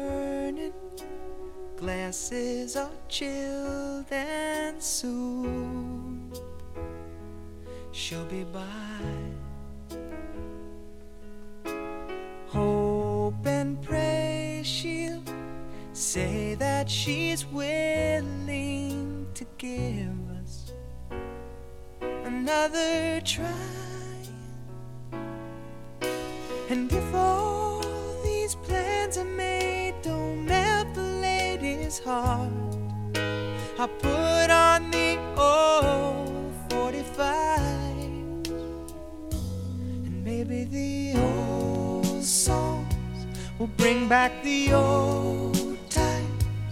burning, glasses are chilled, and soon she'll be by. Hope and pray she'll say that she's willing to give us another try. And if all these plans are made don't melt the lady's heart, I'll put on the old 45, and maybe the old songs will bring back the old